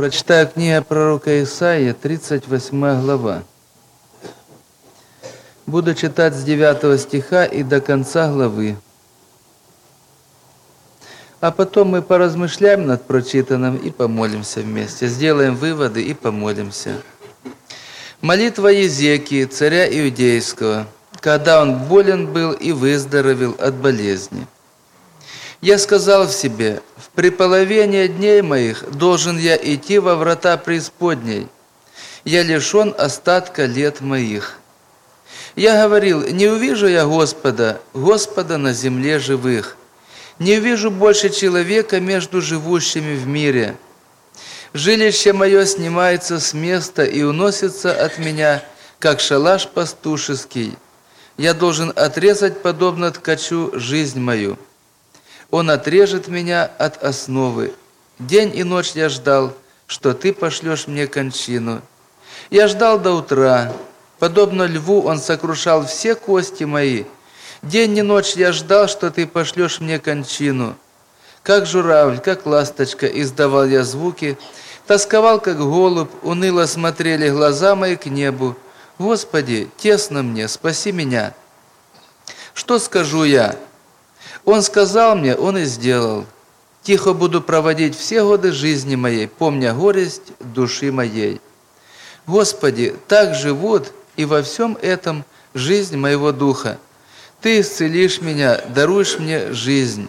Прочитаю книга пророка Исаии, 38 глава. Буду читать с 9 стиха и до конца главы. А потом мы поразмышляем над прочитанным и помолимся вместе. Сделаем выводы и помолимся. Молитва Езекии, царя Иудейского, когда он болен был и выздоровел от болезни. Я сказал в себе: в преполовение дней моих должен я идти во врата преисподней. Я лишен остатка лет моих. Я говорил: не увижу я Господа на земле живых. Не увижу больше человека между живущими в мире. Жилище мое снимается с места и уносится от меня, как шалаш пастушеский. Я должен отрезать, подобно ткачу, жизнь мою. Он отрежет меня от основы. День и ночь я ждал, что ты пошлешь мне кончину. Я ждал до утра. Подобно льву он сокрушал все кости мои. День и ночь я ждал, что ты пошлешь мне кончину. Как журавль, как ласточка издавал я звуки, тосковал, как голубь, уныло смотрели глаза мои к небу. Господи, тесно мне, спаси меня. Что скажу я? Он сказал мне, он и сделал. Тихо буду проводить все годы жизни моей, помня горесть души моей. Господи, так живут и во всем этом жизнь моего духа. Ты исцелишь меня, даруешь мне жизнь.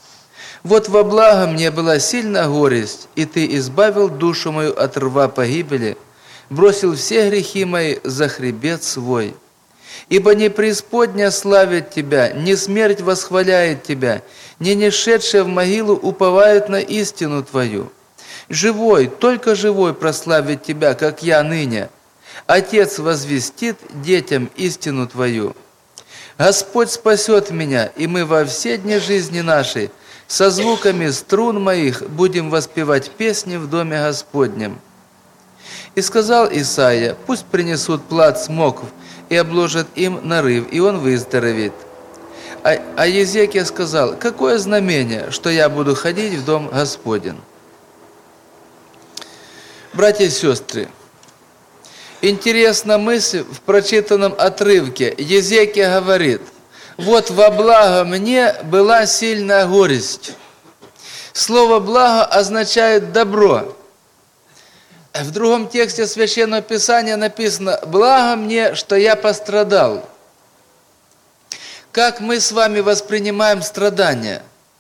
Вот во благо мне была сильная горесть, и Ты избавил душу мою от рва погибели, бросил все грехи мои за хребет свой. Ибо не преисподня славит Тебя, не смерть восхваляет Тебя, не нешедшие в могилу уповают на истину Твою. Живой, только живой прославит Тебя, как я ныне. Отец возвестит детям истину Твою. Господь спасет меня, и мы во все дни жизни нашей со звуками струн моих будем воспевать песни в доме Господнем. И сказал Исаия: пусть принесут плат смокв и обложат им нарыв, и он выздоровеет. А Езекия сказал: какое знамение, что я буду ходить в дом Господень? Братья и сестры, интересна мысль в прочитанном отрывке. Езекия говорит: вот во благо мне была сильная горесть. Слово «благо» означает «добро». В другом тексте Священного Писания написано: «Благо мне, что я пострадал». Как мы с вами воспринимаем страдания?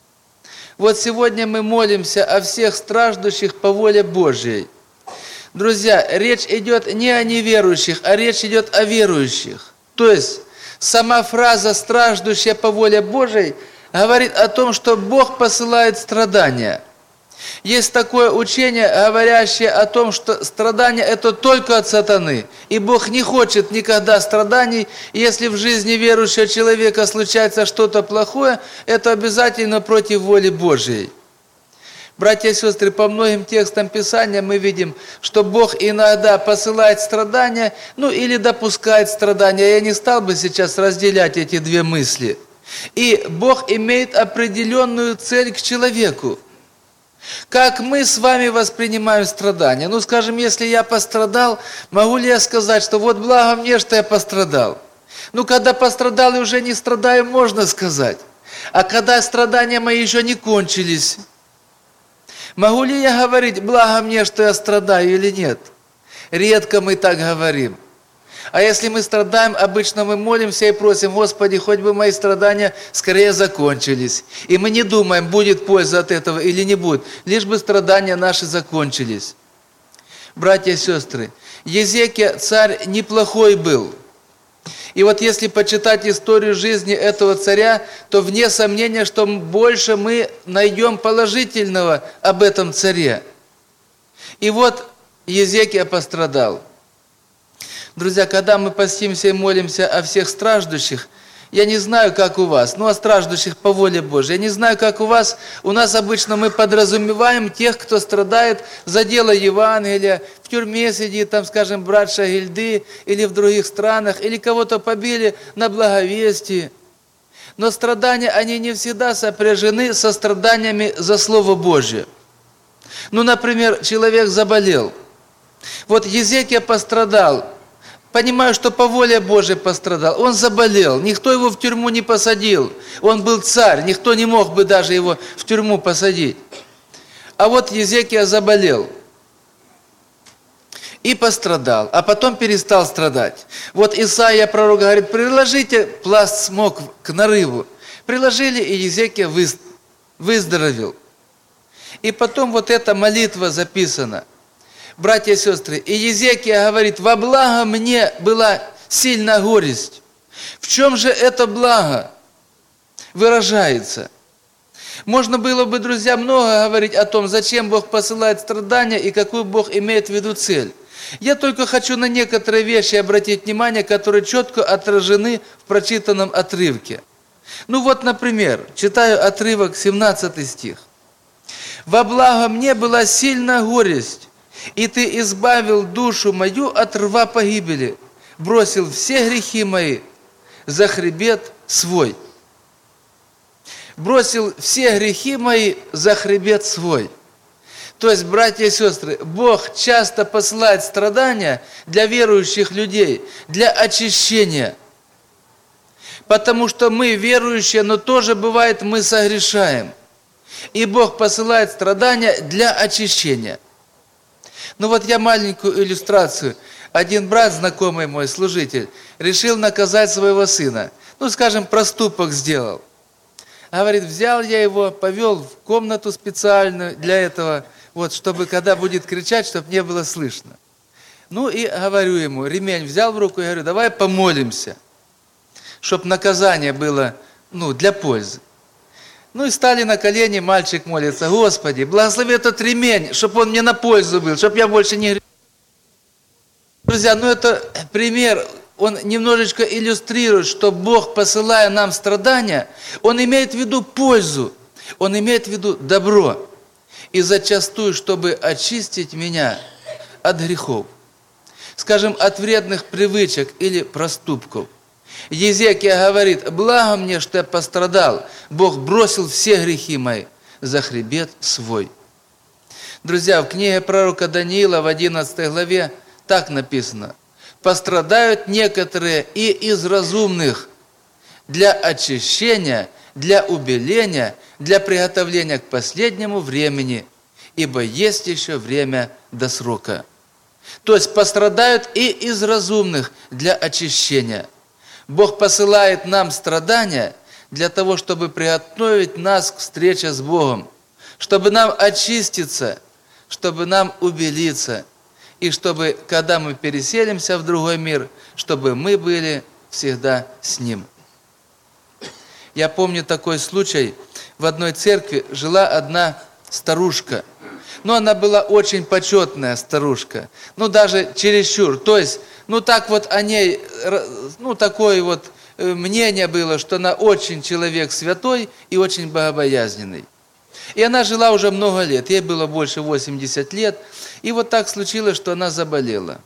Вот сегодня мы молимся о всех страждущих по воле Божьей. Друзья, речь идет не о неверующих, а речь идет о верующих. То есть, сама фраза «страждущая по воле Божьей» говорит о том, что Бог посылает страдания. Есть такое учение, говорящее о том, что страдания – это только от сатаны, и Бог не хочет никогда страданий, и если в жизни верующего человека случается что-то плохое, это обязательно против воли Божьей. Братья и сестры, по многим текстам Писания мы видим, что Бог иногда посылает страдания, или допускает страдания. Я не стал бы сейчас разделять эти две мысли. И Бог имеет определенную цель к человеку. Как мы с вами воспринимаем страдания? Скажем, если я пострадал, могу ли я сказать, что вот благо мне, что я пострадал? Когда пострадал и уже не страдаю, можно сказать. А когда страдания мои еще не кончились, могу ли я говорить: благо мне, что я страдаю, или нет? Редко мы так говорим. А если мы страдаем, обычно мы молимся и просим: Господи, хоть бы мои страдания скорее закончились. И мы не думаем, будет польза от этого или не будет, лишь бы страдания наши закончились. Братья и сестры, Езекия царь неплохой был. И вот если почитать историю жизни этого царя, то вне сомнения, что больше мы найдем положительного об этом царе. И вот Езекия пострадал. Друзья, когда мы постимся и молимся о всех страждущих, я не знаю, как у вас, о страждущих по воле Божьей, я не знаю, как у вас, у нас обычно мы подразумеваем тех, кто страдает за дело Евангелия, в тюрьме сидит, скажем, брат Шагильды, или в других странах, или кого-то побили на благовестии. Но страдания, они не всегда сопряжены со страданиями за Слово Божие. Ну, например, человек заболел. Вот Езекия пострадал. Понимаю, что по воле Божией пострадал. Он заболел, никто его в тюрьму не посадил. Он был царь, никто не мог бы даже его в тюрьму посадить. А вот Езекия заболел и пострадал, а потом перестал страдать. Вот Исаия, пророк, говорит, приложите пласт смог к нарыву. Приложили, и Езекия выздоровел. И потом вот эта молитва записана. Братья и сестры, и Езекия говорит, во благо мне была сильная горесть. В чем же это благо выражается? Можно было бы, друзья, много говорить о том, зачем Бог посылает страдания и какую Бог имеет в виду цель. Я только хочу на некоторые вещи обратить внимание, которые четко отражены в прочитанном отрывке. Ну вот, например, читаю отрывок, 17 стих. «Во благо мне была сильная горесть, и ты избавил душу мою от рва погибели, бросил все грехи мои за хребет свой». Бросил все грехи мои за хребет свой. То есть, братья и сестры, Бог часто посылает страдания для верующих людей, для очищения. Потому что мы верующие, но тоже бывает мы согрешаем. И Бог посылает страдания для очищения. Ну вот я маленькую иллюстрацию. Один брат, знакомый мой, служитель, решил наказать своего сына. Ну, скажем, проступок сделал. Говорит, взял я его, повел в комнату специальную для этого, вот, чтобы когда будет кричать, чтобы не было слышно. Ну и говорю ему, ремень взял в руку и говорю, давай помолимся, чтобы наказание было, для пользы. Ну и стали на колени, мальчик молится, Господи, благослови этот ремень, чтобы он мне на пользу был, чтобы я больше не грешил. Друзья, это пример. Он немножечко иллюстрирует, что Бог, посылая нам страдания, Он имеет в виду пользу, Он имеет в виду добро. И зачастую, чтобы очистить меня от грехов, скажем, от вредных привычек или проступков. Езекия говорит, благо мне, что я пострадал, Бог бросил все грехи мои за хребет свой. Друзья, в книге пророка Даниила в 11 главе так написано. Пострадают некоторые и из разумных для очищения, для убеления, для приготовления к последнему времени, ибо есть еще время до срока. То есть пострадают и из разумных для очищения. Бог посылает нам страдания для того, чтобы приготовить нас к встрече с Богом, чтобы нам очиститься, чтобы нам убелиться, и чтобы, когда мы переселимся в другой мир, чтобы мы были всегда с Ним. Я помню такой случай. В одной церкви жила одна старушка. Но она была очень почетная старушка. Даже чересчур. То есть, так вот о ней, такое вот мнение было, что она очень человек святой и очень богобоязненный. И она жила уже много лет, ей было больше 80 лет. И вот так случилось, что она заболела.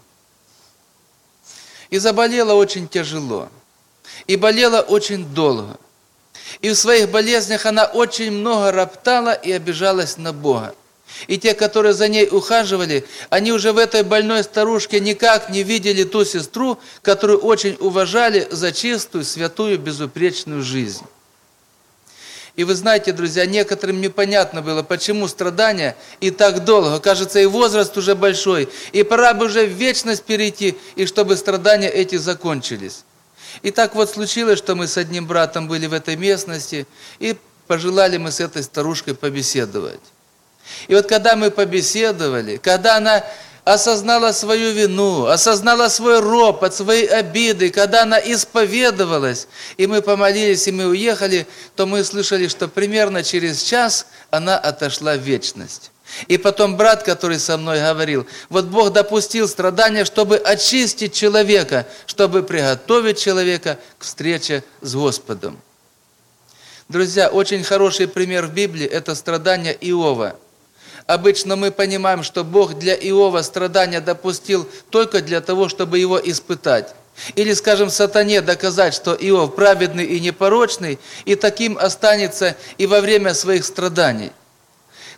И заболела очень тяжело. И болела очень долго. И в своих болезнях она очень много роптала и обижалась на Бога. И те, которые за ней ухаживали, они уже в этой больной старушке никак не видели ту сестру, которую очень уважали за чистую, святую, безупречную жизнь. И вы знаете, друзья, некоторым непонятно было, почему страдания и так долго. Кажется, и возраст уже большой, и пора бы уже в вечность перейти, и чтобы страдания эти закончились. И так вот случилось, что мы с одним братом были в этой местности, и пожелали мы с этой старушкой побеседовать. И вот когда мы побеседовали, когда она осознала свою вину, осознала свой ропот, свои обиды, когда она исповедовалась, и мы помолились, и мы уехали, то мы слышали, что примерно через час она отошла в вечность. И потом брат, который со мной говорил, вот Бог допустил страдания, чтобы очистить человека, чтобы приготовить человека к встрече с Господом. Друзья, очень хороший пример в Библии – это страдания Иова. Обычно мы понимаем, что Бог для Иова страдания допустил только для того, чтобы его испытать. Или, скажем, сатане доказать, что Иов праведный и непорочный, и таким останется и во время своих страданий.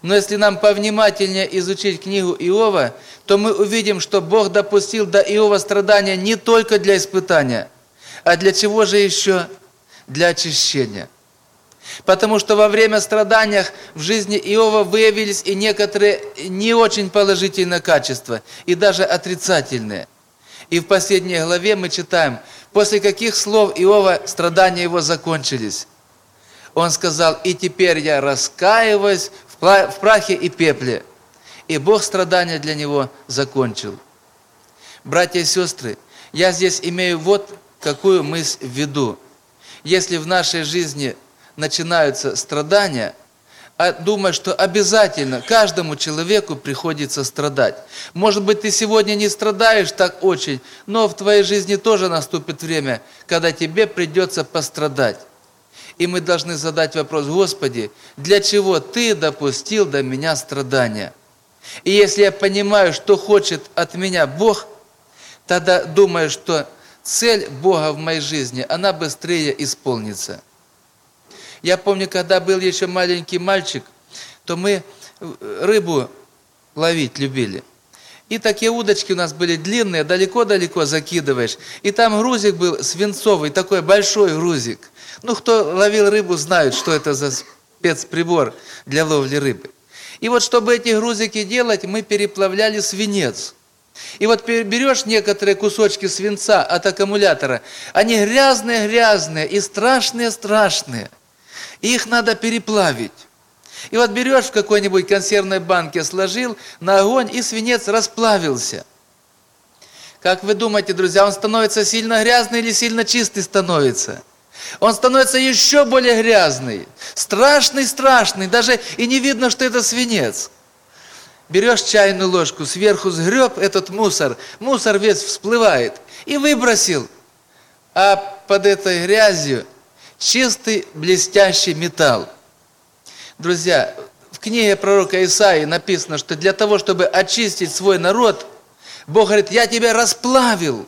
Но если нам повнимательнее изучить книгу Иова, то мы увидим, что Бог допустил до Иова страдания не только для испытания, а для чего же еще? Для очищения. Потому что во время страданий в жизни Иова выявились и некоторые не очень положительные качества, и даже отрицательные. И в последней главе мы читаем, после каких слов Иова страдания его закончились. Он сказал: «И теперь я раскаиваюсь в прахе и пепле». И Бог страдания для него закончил. Братья и сестры, я здесь имею вот какую мысль в виду. Если в нашей жизни начинаются страдания, думаю, что обязательно каждому человеку приходится страдать. Может быть, ты сегодня не страдаешь так очень, но в твоей жизни тоже наступит время, когда тебе придется пострадать. И мы должны задать вопрос: Господи, для чего Ты допустил до меня страдания? И если я понимаю, что хочет от меня Бог, тогда думаю, что цель Бога в моей жизни, она быстрее исполнится. Я помню, когда был еще маленький мальчик, то мы рыбу ловить любили. И такие удочки у нас были длинные, далеко-далеко закидываешь. И там грузик был свинцовый, такой большой грузик. Ну, кто ловил рыбу, знают, что это за спецприбор для ловли рыбы. И вот, чтобы эти грузики делать, мы переплавляли свинец. И вот берешь некоторые кусочки свинца от аккумулятора, они грязные-грязные и страшные-страшные. И их надо переплавить. И вот берешь в какой-нибудь консервной банке, сложил на огонь, и свинец расплавился. Как вы думаете, друзья, он становится сильно грязный или сильно чистый становится? Он становится еще более грязный, страшный, даже и не видно, что это свинец. Берешь чайную ложку, сверху сгреб этот мусор весь всплывает, и выбросил. А под этой грязью чистый блестящий металл. Друзья, в книге пророка Исаии написано, что для того, чтобы очистить свой народ, Бог говорит: я тебя расплавил,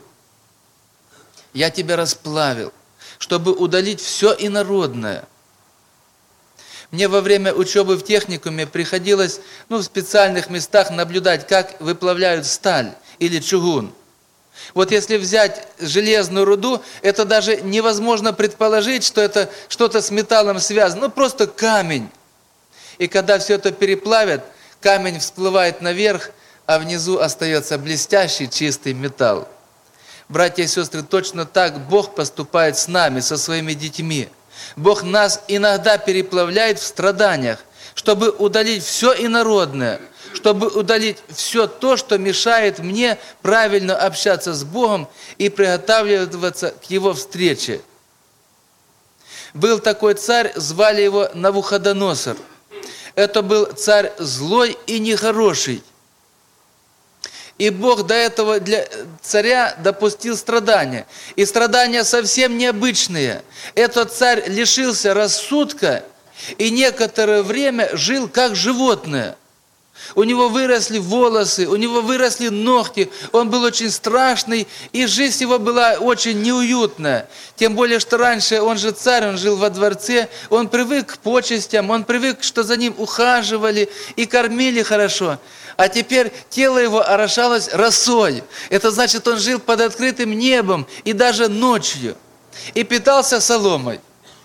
чтобы удалить все инородное. Мне во время учебы в техникуме приходилось в специальных местах наблюдать, как выплавляют сталь или чугун. Вот если взять железную руду, это даже невозможно предположить, что это что-то с металлом связано, просто камень. И когда все это переплавят, камень всплывает наверх, а внизу остается блестящий чистый металл. Братья и сестры, точно так Бог поступает с нами, со своими детьми. Бог нас иногда переплавляет в страданиях, чтобы удалить все инородное, чтобы удалить все то, что мешает мне правильно общаться с Богом и приготавливаться к Его встрече. Был такой царь, звали его Навуходоносор. Это был царь злой и нехороший. И Бог до этого для царя допустил страдания. И страдания совсем необычные. Этот царь лишился рассудка и некоторое время жил как животное. У него выросли волосы, у него выросли ногти, он был очень страшный, и жизнь его была очень неуютная. Тем более, что раньше он же царь, он жил во дворце, он привык к почестям, он привык, что за ним ухаживали и кормили хорошо. А теперь тело его орошалось росой. Это значит, он жил под открытым небом и даже ночью. И питался соломой.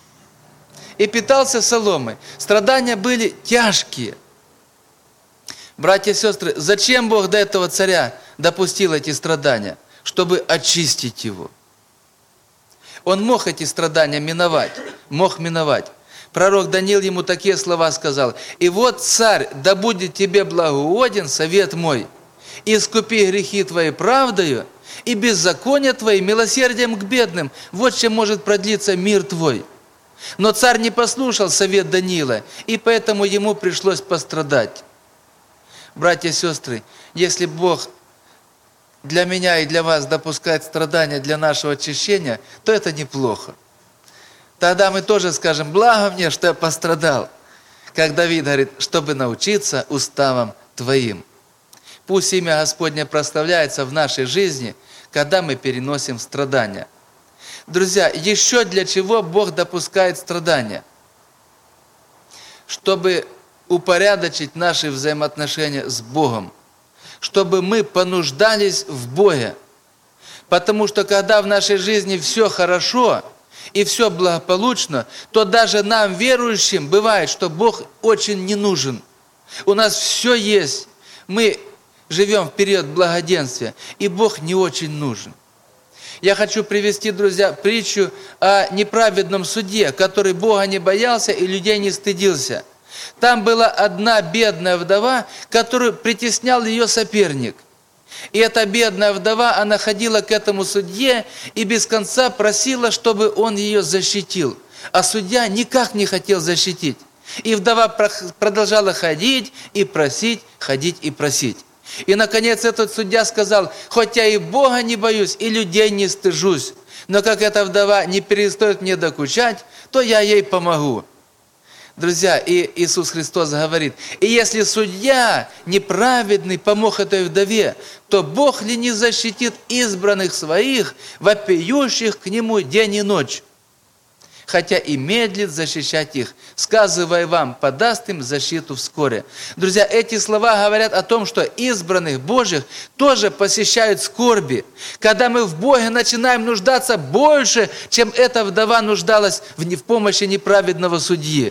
Страдания были тяжкие. Братья и сестры, зачем Бог до этого царя допустил эти страдания? Чтобы очистить его. Он мог эти страдания миновать. Пророк Даниил ему такие слова сказал: «И вот, царь, да будет тебе благоугоден совет мой, искупи грехи твои правдою, и беззакония твои милосердием к бедным. Вот чем может продлиться мир твой». Но царь не послушал совет Даниила, и поэтому ему пришлось пострадать. Братья и сестры, если Бог для меня и для вас допускает страдания для нашего очищения, то это неплохо. Тогда мы тоже скажем: благо мне, что я пострадал. Как Давид говорит: чтобы научиться уставам Твоим. Пусть имя Господне прославляется в нашей жизни, когда мы переносим страдания. Друзья, еще для чего Бог допускает страдания? Чтобы упорядочить наши взаимоотношения с Богом, чтобы мы понуждались в Боге. Потому что когда в нашей жизни все хорошо и все благополучно, то даже нам, верующим, бывает, что Бог очень не нужен. У нас все есть, мы живем в период благоденствия, и Бог не очень нужен. Я хочу привести, друзья, притчу о неправедном судье, который Бога не боялся и людей не стыдился. Там была одна бедная вдова, которую притеснял ее соперник. И эта бедная вдова, она ходила к этому судье и без конца просила, чтобы он ее защитил. А судья никак не хотел защитить. И вдова продолжала ходить и просить, ходить и просить. И, наконец, этот судья сказал: «Хоть я и Бога не боюсь, и людей не стыжусь, но как эта вдова не перестает мне докучать, то я ей помогу». Друзья, и Иисус Христос говорит: «И если судья неправедный помог этой вдове, то Бог ли не защитит избранных своих, вопиющих к Нему день и ночь? Хотя и медлит защищать их, сказывая вам, подаст им защиту вскоре». Друзья, эти слова говорят о том, что избранных Божьих тоже посещают скорби. Когда мы в Боге начинаем нуждаться больше, чем эта вдова нуждалась в помощи неправедного судьи.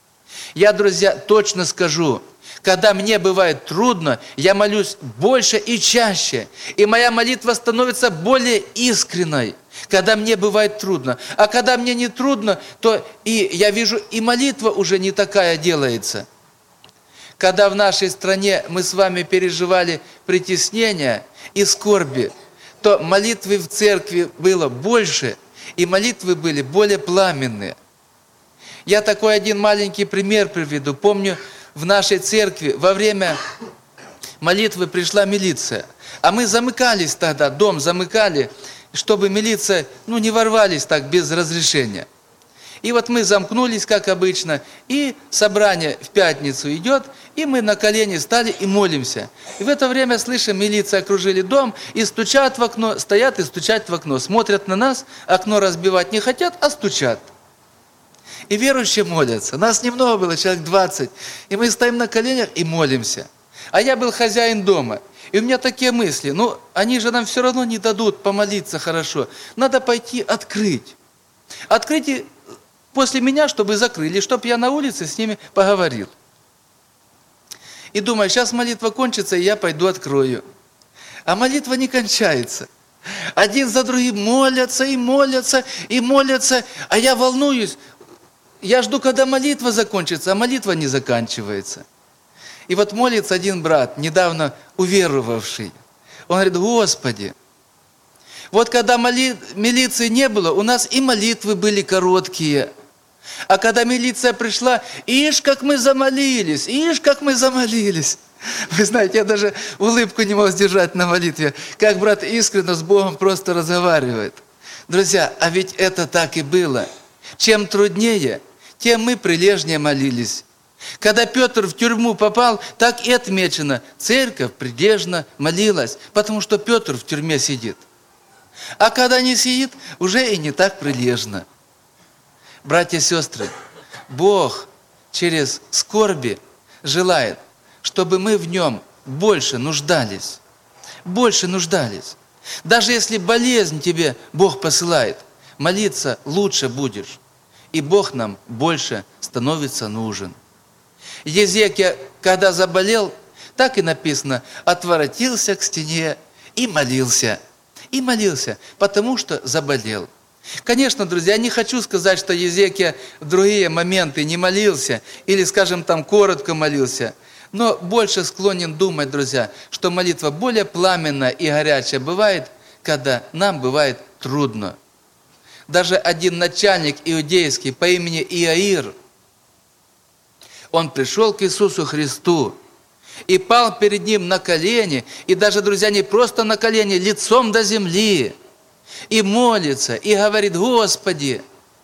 Я, друзья, точно скажу, когда мне бывает трудно, я молюсь больше и чаще, и моя молитва становится более искренней, когда мне бывает трудно. А когда мне не трудно, то и я вижу, и молитва уже не такая делается. Когда в нашей стране мы с вами переживали притеснения и скорби, то молитвы в церкви было больше, и молитвы были более пламенные. Я такой один маленький пример приведу. Помню, в нашей церкви во время молитвы пришла милиция. А мы замыкались тогда, дом замыкали, чтобы милиция, не ворвались так без разрешения. И вот мы замкнулись, как обычно, и собрание в пятницу идет, и мы на колени стали и молимся. И в это время, слышим, милиция окружили дом, и стучат в окно, стоят и стучат в окно, смотрят на нас, окно разбивать не хотят, а стучат. И верующие молятся. Нас немного было, человек 20. И мы стоим на коленях и молимся. А я был хозяин дома. И у меня такие мысли: они же нам все равно не дадут помолиться хорошо. Надо пойти открыть. Открыть после меня, чтобы закрыли, чтобы я на улице с ними поговорил. И думаю, сейчас молитва кончится, и я пойду открою. А молитва не кончается. Один за другим молятся, и молятся, и молятся. А я волнуюсь. Я жду, когда молитва закончится, а молитва не заканчивается. И вот молится один брат, недавно уверовавший. Он говорит: «Господи, вот когда милиции не было, у нас и молитвы были короткие. А когда милиция пришла, ишь, как мы замолились, ишь, как мы замолились». Вы знаете, я даже улыбку не мог сдержать на молитве, как брат искренне с Богом просто разговаривает. Друзья, а ведь это так и было. Чем труднее, тем мы прилежнее молились. Когда Петр в тюрьму попал, так и отмечено: церковь прилежно молилась, потому что Петр в тюрьме сидит. А когда не сидит, уже и не так прилежно. Братья и сестры, Бог через скорби желает, чтобы мы в Нем больше нуждались. Больше нуждались. Даже если болезнь тебе Бог посылает, молиться лучше будешь. И Бог нам больше становится нужен. Езекия, когда заболел, так и написано: отворотился к стене и молился. И молился, потому что заболел. Конечно, друзья, я не хочу сказать, что Езекия в другие моменты не молился, или, скажем, там коротко молился. Но больше склонен думать, друзья, что молитва более пламенная и горячая бывает, когда нам бывает трудно. Даже один начальник иудейский по имени Иаир, он пришел к Иисусу Христу и пал перед Ним на колени, и даже, друзья, не просто на колени, лицом до земли, и молится, и говорит: «Господи,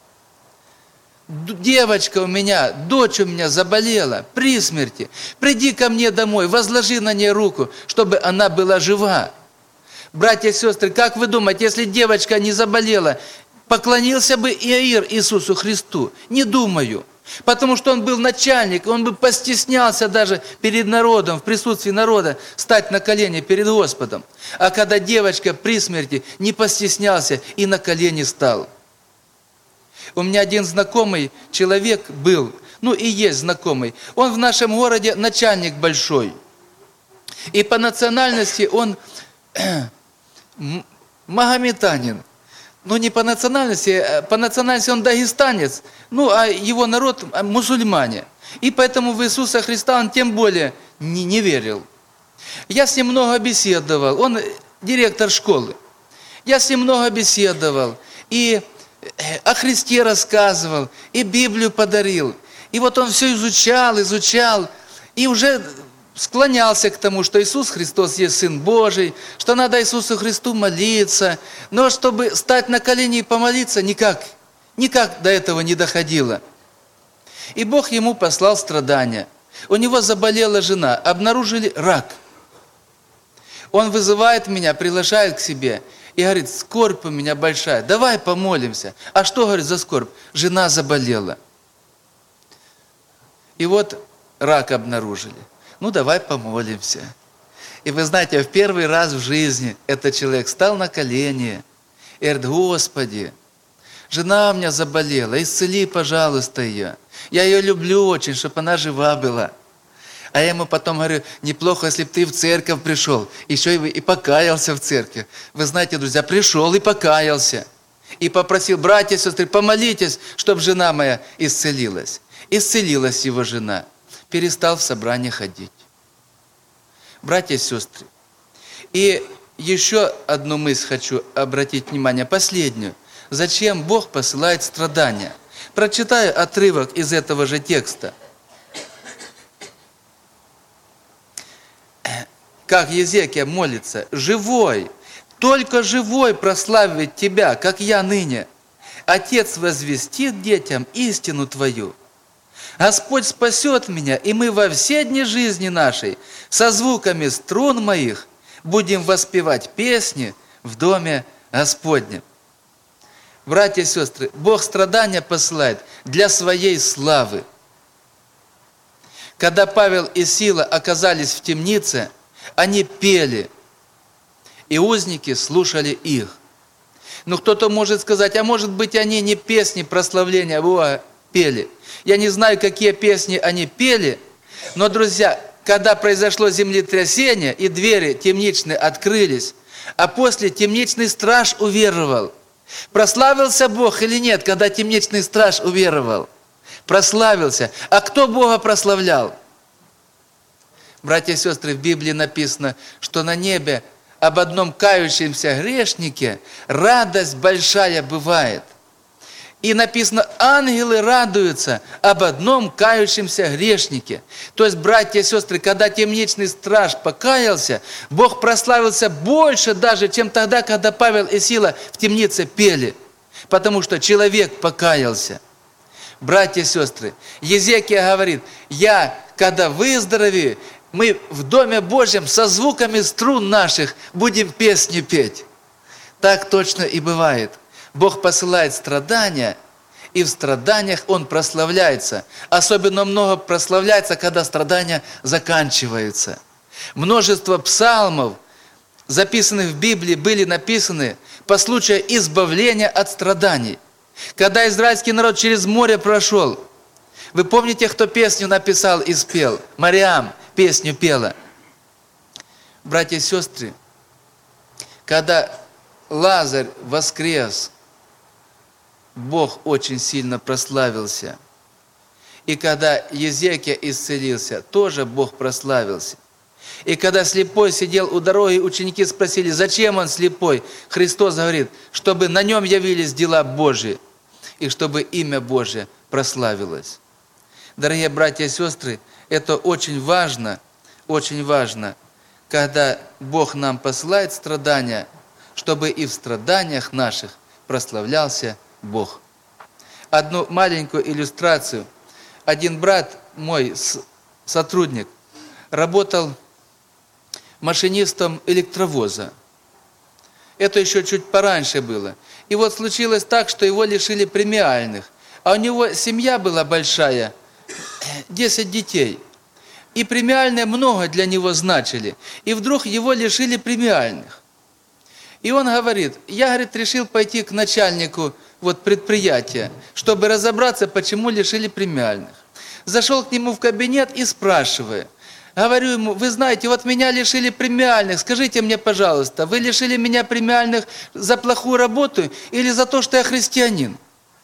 девочка у меня, дочь у меня заболела при смерти, приди ко мне домой, возложи на ней руку, чтобы она была жива». Братья и сестры, как вы думаете, если девочка не заболела, поклонился бы Иаир Иисусу Христу? Не думаю. Потому что он был начальник, он бы постеснялся даже перед народом, в присутствии народа, стать на колени перед Господом. А когда девочка при смерти, не постеснялся и на колени стал. У меня один знакомый человек был, и есть знакомый. Он в нашем городе начальник большой. И по национальности он магометанин. Не по национальности он дагестанец, а его народ мусульмане. И поэтому в Иисуса Христа он тем более не верил. Я с ним много беседовал, он директор школы. Я с ним много беседовал, и о Христе рассказывал, и Библию подарил. И вот он все изучал, и уже склонялся к тому, что Иисус Христос есть Сын Божий, что надо Иисусу Христу молиться. Но чтобы стать на колени и помолиться, никак до этого не доходило. И Бог ему послал страдания. У него заболела жена, обнаружили рак. Он вызывает меня, приглашает к себе и говорит: скорбь у меня большая, давай помолимся. А что, говорит, за скорбь? Жена заболела. И вот рак обнаружили. Давай помолимся. И вы знаете, в первый раз в жизни этот человек стал на колени и говорит: Господи, жена у меня заболела, исцели, пожалуйста, ее. Я ее люблю очень, чтобы она жива была. А я ему потом говорю: неплохо, если бы ты в церковь пришел, еще и покаялся в церкви. Вы знаете, друзья, пришел и покаялся. И попросил: братья и сестры, помолитесь, чтобы жена моя исцелилась. Исцелилась его жена. Перестал в собрание ходить. Братья и сестры, и еще одну мысль хочу обратить внимание, последнюю. Зачем Бог посылает страдания? Прочитаю отрывок из этого же текста. Как Езекия молится: «Живой, только живой прославит Тебя, как я ныне. Отец возвестит детям истину Твою. Господь спасет меня, и мы во все дни жизни нашей со звуками струн моих будем воспевать песни в доме Господнем». Братья и сестры, Бог страдания посылает для своей славы. Когда Павел и Сила оказались в темнице, они пели, и узники слушали их. Кто-то может сказать: а может быть, они не песни прославления Бога пели. Я не знаю, какие песни они пели, но, друзья, когда произошло землетрясение, и двери темничные открылись, а после темничный страж уверовал. Прославился Бог или нет, когда темничный страж уверовал? Прославился. А кто Бога прославлял? Братья и сестры, в Библии написано, что на небе об одном кающемся грешнике радость большая бывает. И написано: ангелы радуются об одном кающемся грешнике. То есть, братья и сестры, когда темничный страж покаялся, Бог прославился больше даже, чем тогда, когда Павел и Сила в темнице пели. Потому что человек покаялся. Братья и сестры, Езекия говорит: я, когда выздоровею, мы в Доме Божьем со звуками струн наших будем песни петь. Так точно и бывает. Бог посылает страдания, и в страданиях Он прославляется. Особенно много прославляется, когда страдания заканчиваются. Множество псалмов, записанных в Библии, были написаны по случаю избавления от страданий. Когда израильский народ через море прошел, вы помните, кто песню написал и спел? Мариам песню пела. Братья и сестры, когда Лазарь воскрес, Бог очень сильно прославился. И когда Езекия исцелился, тоже Бог прославился. И когда слепой сидел у дороги, ученики спросили: зачем он слепой? Христос говорит: чтобы на нем явились дела Божьи, и чтобы имя Божие прославилось. Дорогие братья и сестры, это очень важно, когда Бог нам посылает страдания, чтобы и в страданиях наших прославлялся Бог. Одну маленькую иллюстрацию. Один брат мой, сотрудник, работал машинистом электровоза. Это еще чуть пораньше было. И вот случилось так, что его лишили премиальных. а у него семья была большая, 10 детей. И премиальные много для него значили. И вдруг его лишили премиальных. И он говорит, я, говорит, решил пойти к начальнику предприятия, чтобы разобраться, почему лишили премиальных. Зашел к нему в кабинет и спрашиваю. Говорю ему, вы знаете, вот меня лишили премиальных, скажите мне, пожалуйста, вы лишили меня премиальных за плохую работу или за то, что я христианин?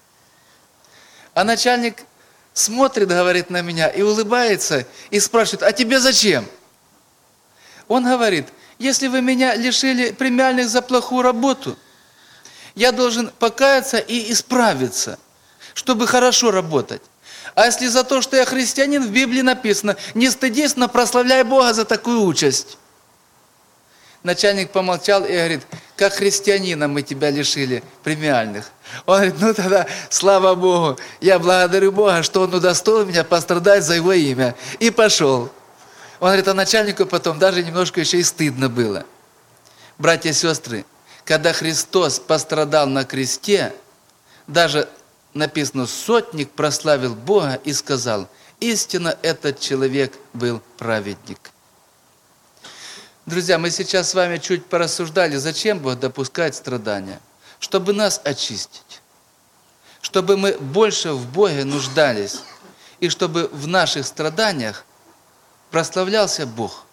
А начальник смотрит, говорит на меня и улыбается, и спрашивает, а тебе зачем? Он говорит, если вы меня лишили премиальных за плохую работу, я должен покаяться и исправиться, чтобы хорошо работать. А если за то, что я христианин, в Библии написано, не стыдись, но прославляй Бога за такую участь. Начальник помолчал и говорит, как христианина мы тебя лишили премиальных. Он говорит, ну тогда, слава Богу, я благодарю Бога, что Он удостоил меня пострадать за Его имя. И пошел. Он говорит, а начальнику потом даже немножко еще и стыдно было. Братья и сестры, когда Христос пострадал на кресте, даже написано, сотник прославил Бога и сказал, истинно этот человек был праведник. Друзья, мы сейчас с вами чуть порассуждали, зачем Бог допускает страдания. Чтобы нас очистить, чтобы мы больше в Боге нуждались, и чтобы в наших страданиях прославлялся Бог.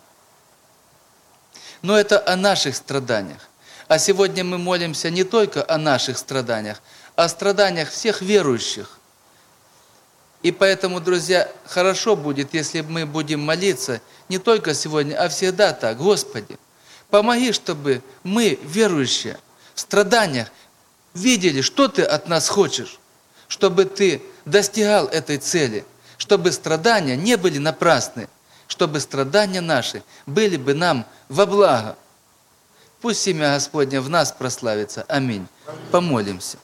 Но это о наших страданиях. А сегодня мы молимся не только о наших страданиях, а о страданиях всех верующих. И поэтому, друзья, хорошо будет, если мы будем молиться не только сегодня, а всегда так. Господи, помоги, чтобы мы, верующие, в страданиях видели, что Ты от нас хочешь, чтобы Ты достигал этой цели, чтобы страдания не были напрасны, чтобы страдания наши были бы нам во благо. Пусть имя Господне в нас прославится. Аминь. Помолимся.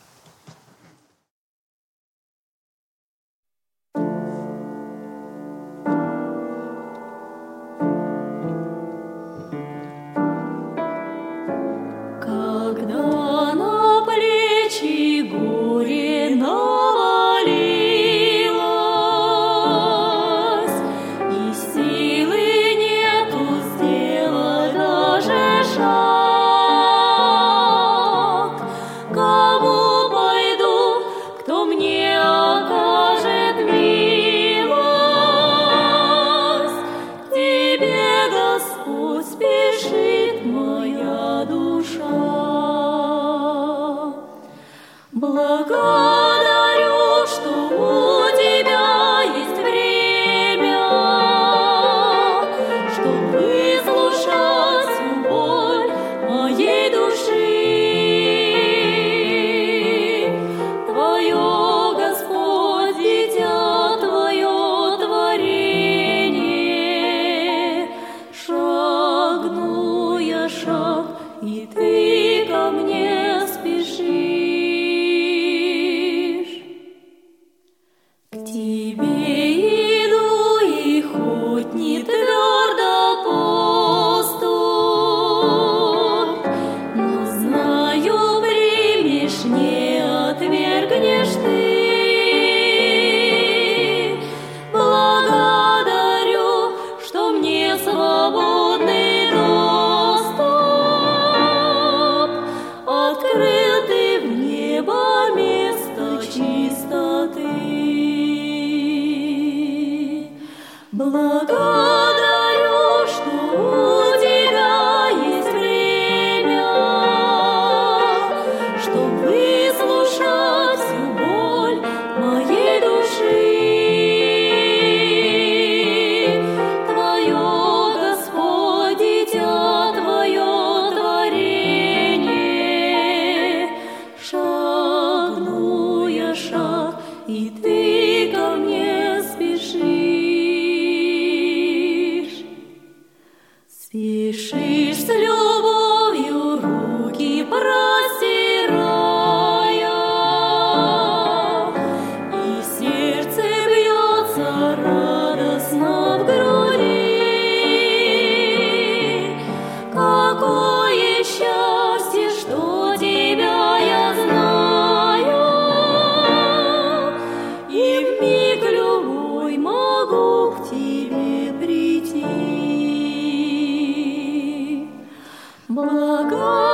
Когда на плечи горе навалилось, и силы нету сделать даже шаг, кому пойду, кто мне окажет милость? К Тебе, Господь, спешит моя душа. Благодарю, что у Тебя есть время, чтоб выслушать всю боль моей души. Твое, Господь, дитя, Твое творение. Шагну я шаг, и Ты ко мне спешишь. К Тебе иду, и хоть не твердо поступь, но знаю, примешь, не отвергнешь Ты. Благодарю, что мне свободный доступ открыл Ты в небо место чистоты. Благодарю, что у Тебя есть время, чтоб выслушать всю боль моей души. Твое, Господь, дитя, Твое творение. Шагну я шаг, и Ты ко мне спешишь. Спешишь с любовью, руки простирая, и сердце бьется радостно в груди. Какое счастье, что Тебя я знаю, Благо